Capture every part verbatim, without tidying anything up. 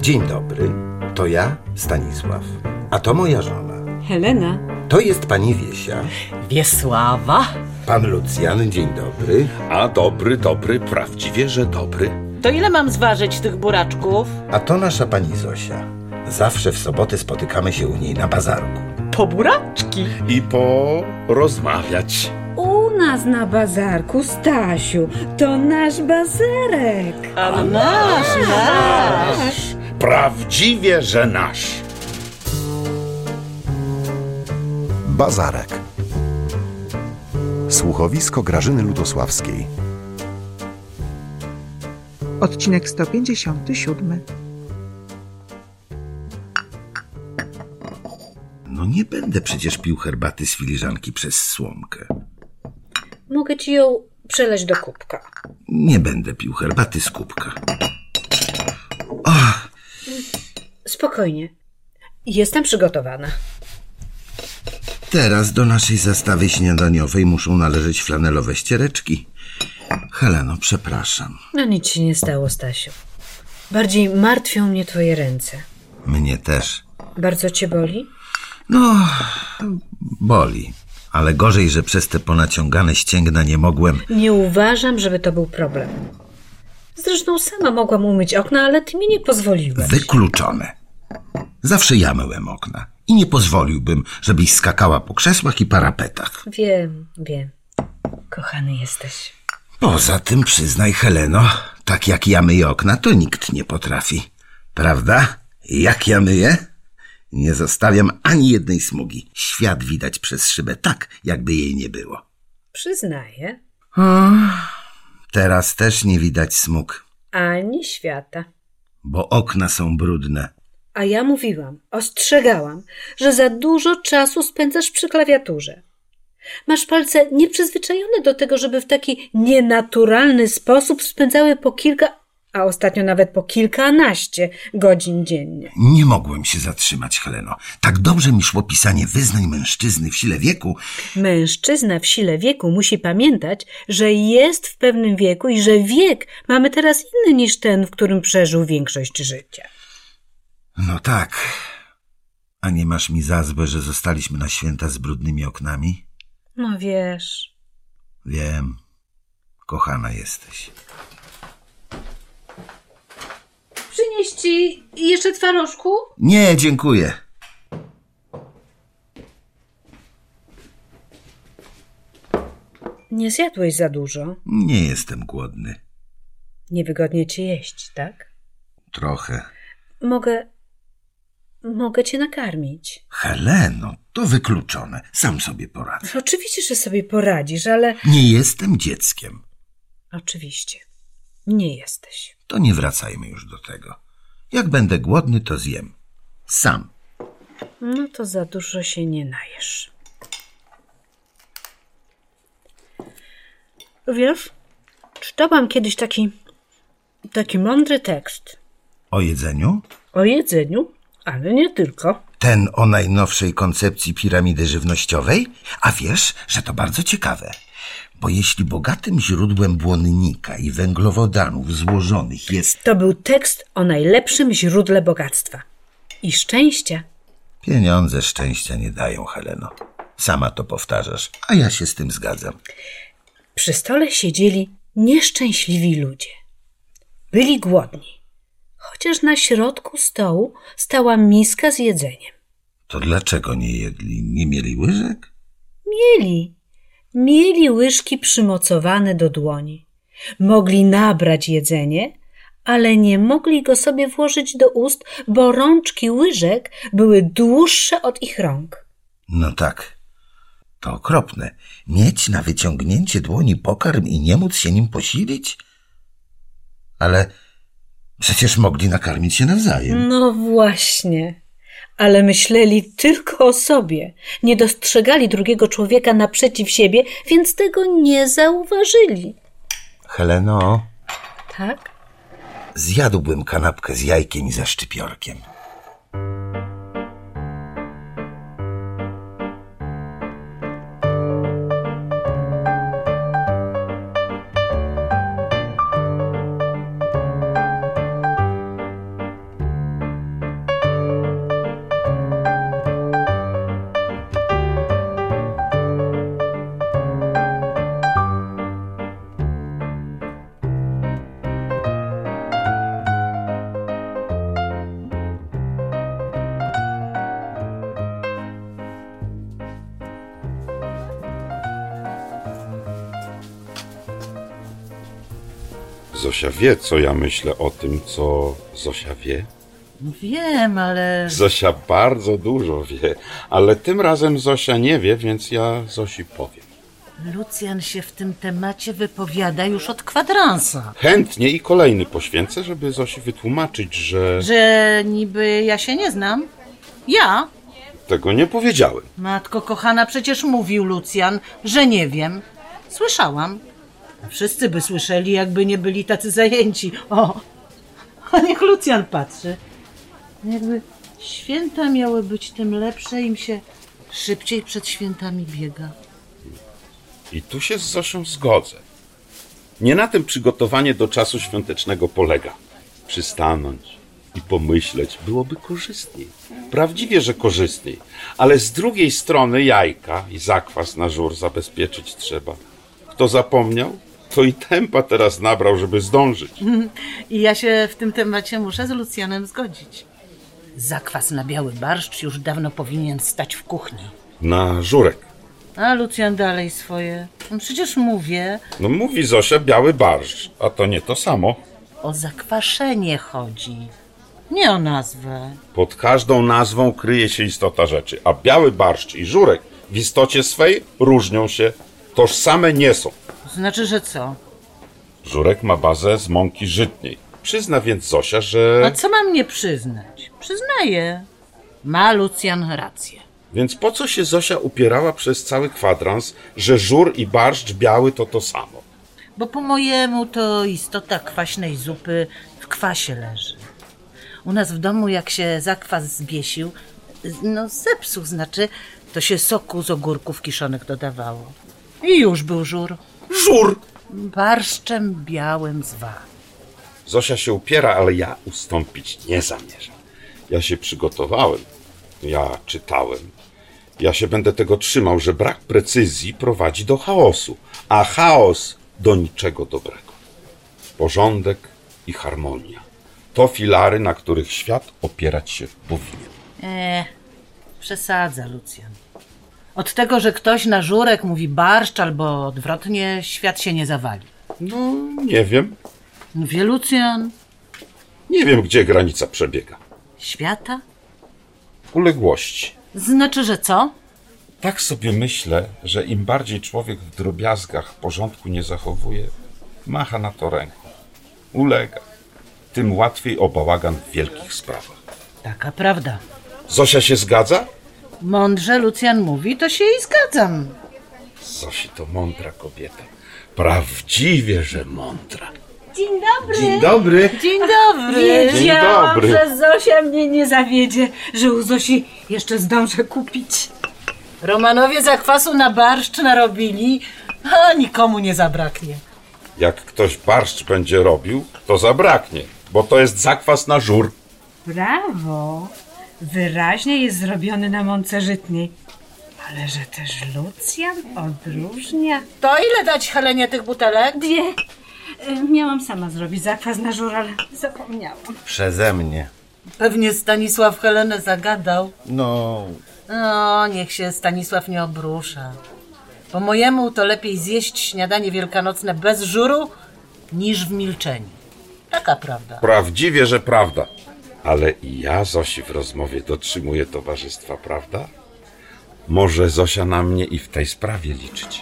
Dzień dobry, to ja, Stanisław, a to moja żona. Helena. To jest pani Wiesia. Wiesława. Pan Lucjan, dzień dobry. A dobry, dobry, prawdziwie, że dobry. To ile mam zważyć tych buraczków? A to nasza pani Zosia. Zawsze w sobotę spotykamy się u niej na bazarku. Po buraczki. I porozmawiać. U nas na bazarku, Stasiu, to nasz bazarek. A, A nasz, nasz, nasz. Prawdziwie, że nasz. Bazarek. Słuchowisko Grażyny Ludosławskiej. Odcinek sto pięćdziesiąty siódmy. No nie będę przecież pił herbaty z filiżanki przez słomkę. Mogę ci ją przelać do kubka. Nie będę pił herbaty z kubka. Ach. Spokojnie. Jestem przygotowana. Teraz do naszej zastawy śniadaniowej muszą należeć flanelowe ściereczki. Heleno, przepraszam. No nic się nie stało, Stasiu. Bardziej martwią mnie twoje ręce. Mnie też. Bardzo cię boli? No, boli. Ale gorzej, że przez te ponaciągane ścięgna nie mogłem... Nie uważam, żeby to był problem. Zresztą sama mogłam umyć okna, ale ty mi nie pozwoliłeś. Wykluczone. Zawsze ja myłem okna. I nie pozwoliłbym, żebyś skakała po krzesłach i parapetach. Wiem, wiem. Kochany jesteś. Poza tym, przyznaj, Heleno, tak jak ja myję okna, to nikt nie potrafi. Prawda? Jak ja myję? Nie zostawiam ani jednej smugi. Świat widać przez szybę tak, jakby jej nie było. Przyznaję. O, teraz też nie widać smug. Ani świata. Bo okna są brudne. A ja mówiłam, ostrzegałam, że za dużo czasu spędzasz przy klawiaturze. Masz palce nieprzyzwyczajone do tego, żeby w taki nienaturalny sposób spędzały po kilka, a ostatnio nawet po kilkanaście godzin dziennie. Nie mogłem się zatrzymać, Heleno. Tak dobrze mi szło pisanie wyznań mężczyzny w sile wieku. Mężczyzna w sile wieku musi pamiętać, że jest w pewnym wieku i że wiek mamy teraz inny niż ten, w którym przeżył większość życia. No tak. A nie masz mi za złe, że zostaliśmy na święta z brudnymi oknami? No wiesz. Wiem. Kochana jesteś. Przynieść ci jeszcze twarożku? Nie, dziękuję. Nie zjadłeś za dużo. Nie jestem głodny. Niewygodnie ci jeść, tak? Trochę. Mogę... Mogę cię nakarmić. Heleno, to wykluczone. Sam sobie poradzę. Oczywiście, że sobie poradzisz, ale... Nie jestem dzieckiem. Oczywiście. Nie jesteś. To nie wracajmy już do tego. Jak będę głodny, to zjem. Sam. No to za dużo się nie najesz. Wiesz, czytałam kiedyś taki... taki mądry tekst. O jedzeniu? O jedzeniu, ale nie tylko. Ten o najnowszej koncepcji piramidy żywnościowej? A wiesz, że to bardzo ciekawe. Bo jeśli bogatym źródłem błonnika i węglowodanów złożonych jest... To był tekst o najlepszym źródle bogactwa. I szczęścia. Pieniądze szczęścia nie dają, Heleno. Sama to powtarzasz, a ja się z tym zgadzam. Przy stole siedzieli nieszczęśliwi ludzie. Byli głodni. Chociaż na środku stołu stała miska z jedzeniem. To dlaczego nie jedli? Nie mieli łyżek? Mieli. Mieli łyżki przymocowane do dłoni. Mogli nabrać jedzenie, ale nie mogli go sobie włożyć do ust, bo rączki łyżek były dłuższe od ich rąk. No tak. To okropne. Mieć na wyciągnięcie dłoni pokarm i nie móc się nim posilić? Ale przecież mogli nakarmić się nawzajem. No właśnie. Ale myśleli tylko o sobie. Nie dostrzegali drugiego człowieka naprzeciw siebie, więc tego nie zauważyli. Heleno, Tak? zjadłbym kanapkę z jajkiem i ze szczypiorkiem. Zosia wie, co ja myślę o tym, co Zosia wie. Wiem, ale... Zosia bardzo dużo wie, ale tym razem Zosia nie wie, więc ja Zosi powiem. Lucjan się w tym temacie wypowiada już od kwadransa. Chętnie i kolejny poświęcę, żeby Zosi wytłumaczyć, że... Że niby ja się nie znam? Ja? Tego nie powiedziałem. Matko kochana, przecież mówił Lucjan, że nie wiem. Słyszałam. A wszyscy by słyszeli, jakby nie byli tacy zajęci. O, a niech Lucjan patrzy. Jakby święta miały być, tym lepsze, im się szybciej przed świętami biega. I tu się z Zosią zgodzę. Nie na tym przygotowanie do czasu świątecznego polega. Przystanąć i pomyśleć byłoby korzystniej. Prawdziwie, że korzystniej. Ale z drugiej strony jajka i zakwas na żur zabezpieczyć trzeba. Kto zapomniał, to i tempa teraz nabrał, żeby zdążyć. I ja się w tym temacie muszę z Lucjanem zgodzić. Zakwas na biały barszcz już dawno powinien stać w kuchni. Na żurek. A Lucjan dalej swoje. No przecież mówię, No mówi Zosia biały barszcz, a to nie to samo. o zakwaszenie chodzi. Nie o nazwę. Pod każdą nazwą kryje się istota rzeczy, a biały barszcz i żurek w istocie swej różnią się, tożsame nie są. Znaczy, że co? Żurek ma bazę z mąki żytniej. Przyzna więc Zosia, A że... co mam nie przyznać? Przyznaję. Ma Lucjan rację. Więc po co się Zosia upierała przez cały kwadrans, że żur i barszcz biały to to samo? Bo po mojemu to istota kwaśnej zupy w kwasie leży. U nas w domu, jak się zakwas zbiesił, no zepsuł, znaczy, to się soku z ogórków kiszonych dodawało. I już był żur. Żur! Barszczem białym zwa. Zosia się upiera, ale ja ustąpić nie zamierzam. Ja się przygotowałem. Ja czytałem. Ja się będę tego trzymał, że brak precyzji prowadzi do chaosu, a chaos do niczego dobrego. Porządek i harmonia. To filary, na których świat opierać się powinien. Eee, przesadza Lucjan. Od tego, że ktoś na żurek mówi barszcz albo odwrotnie, świat się nie zawali. No, nie wiem. Wie Lucjan? Nie wiem, gdzie granica przebiega. Świata? Uległości. Znaczy, że co? Tak sobie myślę, że im bardziej człowiek w drobiazgach porządku nie zachowuje, macha na to ręką. Ulega. Tym łatwiej o bałagan w wielkich sprawach. Taka prawda. Zosia się zgadza? Mądrze Lucjan mówi, to się i zgadzam. Zosi to mądra kobieta. Prawdziwie, że mądra. Dzień dobry. Dzień dobry. Dzień dobry. Wiedziałam, dobry. że Zosia mnie nie zawiedzie, że u Zosi jeszcze zdążę kupić. Romanowie zakwasu na barszcz narobili, a nikomu nie zabraknie. Jak ktoś barszcz będzie robił, to zabraknie, bo to jest zakwas na żur. Brawo. Wyraźnie jest zrobiony na mące żytniej. Ale że też Lucjan odróżnia. To ile dać Helenie tych butelek? Dwie. Y, Miałam sama zrobić zakwas na żur, ale zapomniałam. Przeze mnie. Pewnie Stanisław Helenę zagadał. No, No, niech się Stanisław nie obrusza. Po mojemu to lepiej zjeść śniadanie wielkanocne bez żuru, niż w milczeniu. Taka prawda. Prawdziwie, że prawda. Ale i ja Zosi w rozmowie dotrzymuję towarzystwa, prawda? Może Zosia na mnie i w tej sprawie liczyć.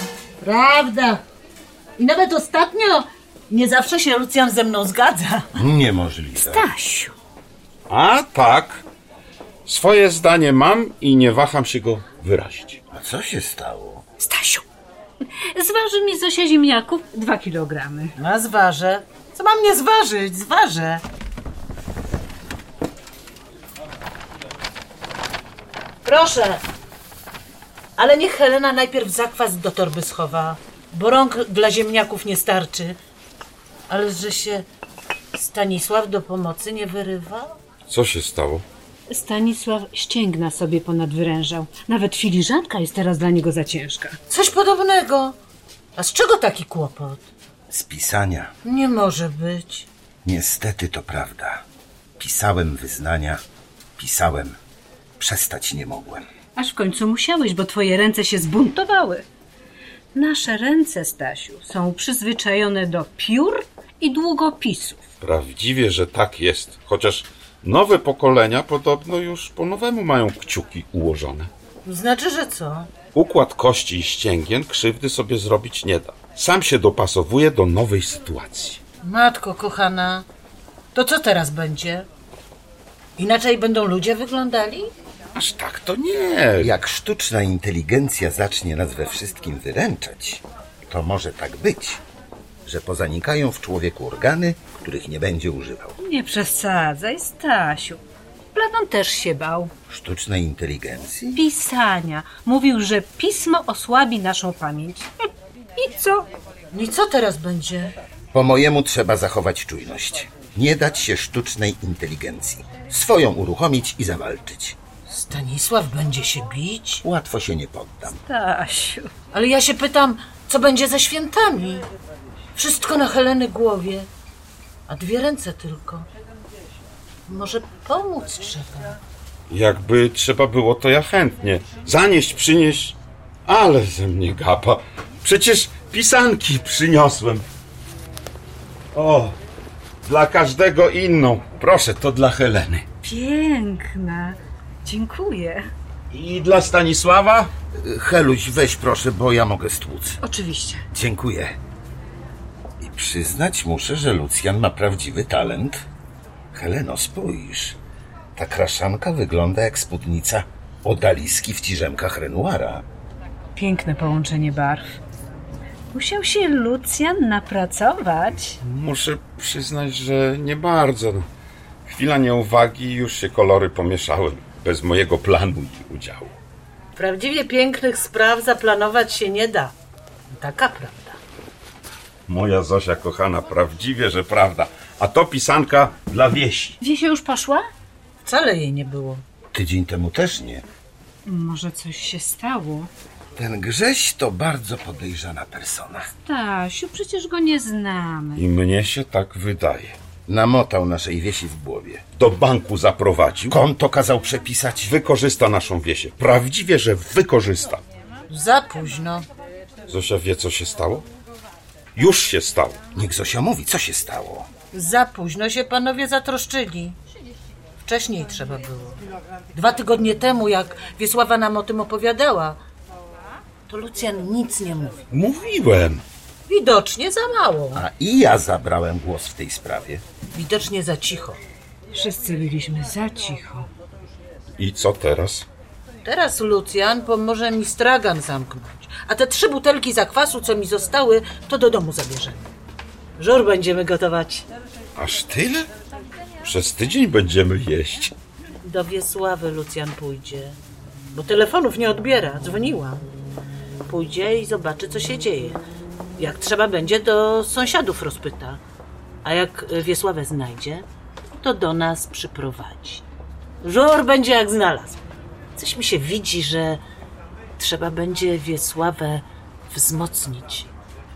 Prawda. I nawet ostatnio nie zawsze się Lucjan ze mną zgadza. niemożliwe. Stasiu. A tak, swoje zdanie mam i nie waham się go wyrazić. A co się stało? Stasiu. Zważy mi Zosia ziemniaków dwa kilogramy. A zważę. Co mam nie zważyć? Zważę. Proszę. Ale niech Helena najpierw zakwas do torby schowa, bo rąk dla ziemniaków nie starczy. Ale że się Stanisław do pomocy nie wyrywa? Co się stało? Stanisław ścięgna sobie ponadwyrężał. Nawet filiżanka jest teraz dla niego za ciężka. Coś podobnego. A z czego taki kłopot? Z pisania. Nie może być. Niestety to prawda. Pisałem wyznania, pisałem. Przestać nie mogłem. Aż w końcu musiałeś, bo twoje ręce się zbuntowały. Nasze ręce, Stasiu, są przyzwyczajone do piór i długopisów. Prawdziwie, że tak jest. Chociaż nowe pokolenia podobno już po nowemu mają kciuki ułożone. Znaczy, że co? Układ kości i ścięgien krzywdy sobie zrobić nie da. Sam się dopasowuje do nowej sytuacji. Matko kochana, to co teraz będzie? Inaczej będą ludzie wyglądali? Aż tak to nie. Jak sztuczna inteligencja zacznie nas we wszystkim wyręczać, to może tak być, że pozanikają w człowieku organy, których nie będzie używał. Nie przesadzaj, Stasiu. Platon też się bał Sztucznej inteligencji? pisania. Mówił, że pismo osłabi naszą pamięć. I co? No i co teraz będzie? Po mojemu trzeba zachować czujność. Nie dać się sztucznej inteligencji. Swoją uruchomić i zawalczyć. Stanisław będzie się bić? Łatwo się nie poddam. Stasiu. Ale ja się pytam, co będzie ze świętami? Wszystko na Heleny głowie, a dwie ręce tylko. Może pomóc trzeba. Jakby trzeba było, to ja chętnie. Zanieść, przynieść. Ale ze mnie gapa. Przecież pisanki przyniosłem. O, dla każdego inną. Proszę, to dla Heleny. Piękna. Dziękuję. I dla Stanisława? Heluś, weź proszę, bo ja mogę stłuc. Oczywiście. Dziękuję. I przyznać muszę, że Lucjan ma prawdziwy talent. Heleno, spójrz. Ta kraszanka wygląda jak spódnica odaliski w ciżemkach Renoira. Piękne połączenie barw. Musiał się Lucjan napracować. Muszę przyznać, że nie bardzo. Chwila nieuwagi i już się kolory pomieszały. Bez mojego planu i udziału. Prawdziwie pięknych spraw zaplanować się nie da. Taka prawda. Moja Zosia kochana, prawdziwie, że prawda. A to pisanka dla Wiesi. Wiesia już poszła? Wcale jej nie było. Tydzień temu też nie. Może coś się stało. Ten Grześ to bardzo podejrzana persona. Stasiu, przecież go nie znamy. I mnie się tak wydaje. Namotał naszej Wiesi w głowie. Do banku zaprowadził. Konto kazał przepisać. Wykorzysta naszą Wiesię. Prawdziwie, że wykorzysta. Za późno. Zosia wie, co się stało? Już się stało. Niech Zosia mówi, co się stało. Za późno się panowie zatroszczyli. Wcześniej trzeba było. Dwa tygodnie temu, jak Wiesława nam o tym opowiadała, to Lucjan nic nie mówił. Mówiłem. Widocznie za mało. A i ja zabrałem głos w tej sprawie. Widocznie za cicho. Wszyscy byliśmy za cicho. I co teraz? Teraz Lucjan pomoże mi stragan zamknąć. A te trzy butelki zakwasu, co mi zostały, to do domu zabierzemy. Żur będziemy gotować. Aż tyle? Przez tydzień będziemy jeść. Do Wiesławy Lucjan pójdzie, bo telefonów nie odbiera. Dzwoniłam. Pójdzie i zobaczy, co się dzieje. Jak trzeba będzie, do sąsiadów rozpyta. A jak Wiesławę znajdzie, to do nas przyprowadzi. Żur będzie jak znalazł. Coś mi się widzi, że trzeba będzie Wiesławę wzmocnić.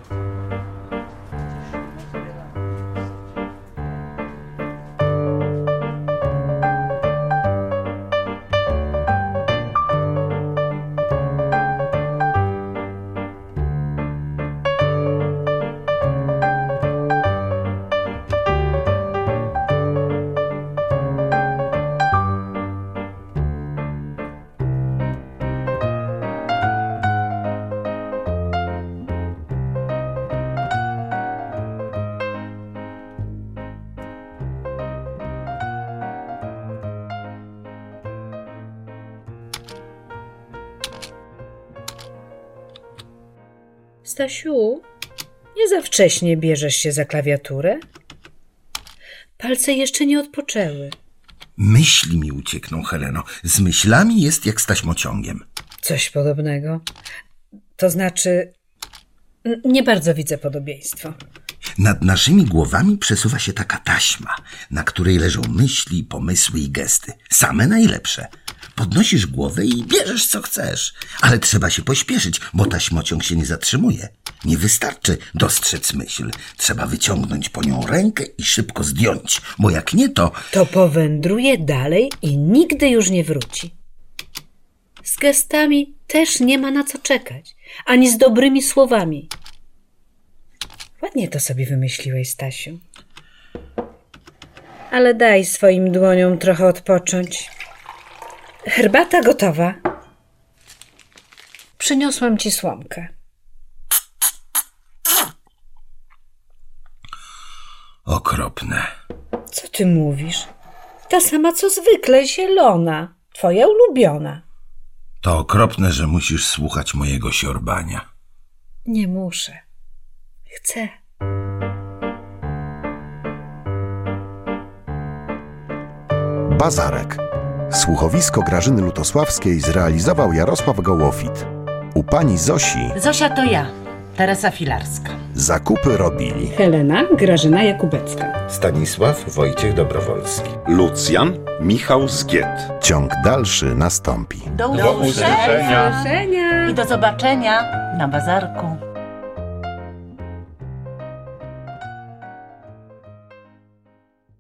Stasiu, nie za wcześnie bierzesz się za klawiaturę? Palce jeszcze nie odpoczęły. Myśli mi uciekną, Heleno. Z myślami jest jak z taśmociągiem. Coś podobnego. To znaczy, n- nie bardzo widzę podobieństwo. Nad naszymi głowami przesuwa się taka taśma, na której leżą myśli, pomysły i gesty. Same najlepsze. Podnosisz głowę i bierzesz co chcesz. Ale trzeba się pośpieszyć, bo taśmociąg się nie zatrzymuje. Nie wystarczy dostrzec myśl. Trzeba wyciągnąć po nią rękę i szybko zdjąć, bo jak nie to... To powędruje dalej i nigdy już nie wróci. Z gestami też nie ma na co czekać, ani z dobrymi słowami. Ładnie to sobie wymyśliłeś, Stasiu. Ale daj swoim dłoniom trochę odpocząć. Herbata gotowa. Przyniosłam ci słomkę. Okropne. Co ty mówisz? Ta sama co zwykle, zielona. Twoja ulubiona. To okropne, że musisz słuchać mojego siorbania. Nie muszę. Chcę. Bazarek. Słuchowisko Grażyny Lutosławskiej zrealizował Jarosław Gołofit. U pani Zosi Zosia to ja, Teresa Filarska. zakupy robili Helena Grażyna Jakubecka. Stanisław Wojciech Dobrowolski. Lucjan Michał Zgiet. Ciąg dalszy nastąpi. Do, Do usłyszenia. Do zobaczenia. i do zobaczenia na bazarku.